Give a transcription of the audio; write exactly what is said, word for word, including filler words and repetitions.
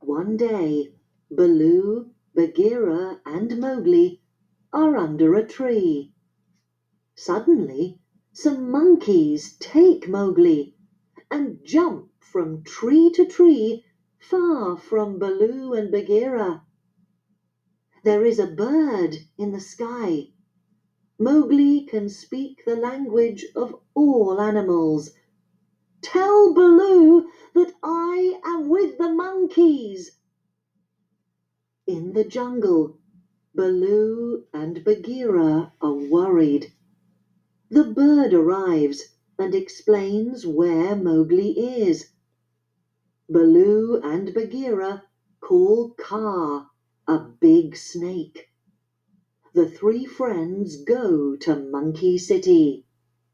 One day, Baloo, Bagheera, and Mowgli are under a tree. Suddenly, some monkeys take Mowgli and jump from tree to tree, far from Baloo and Bagheera. There is a bird in the sky. Mowgli can speak the language of all animals. "Tell Baloo that I am with the monkeys." In the jungle, Baloo and Bagheera are worried. The bird arrives and explains where Mowgli is. Baloo and Bagheera call Kaa a big snake. The three friends go to Monkey City.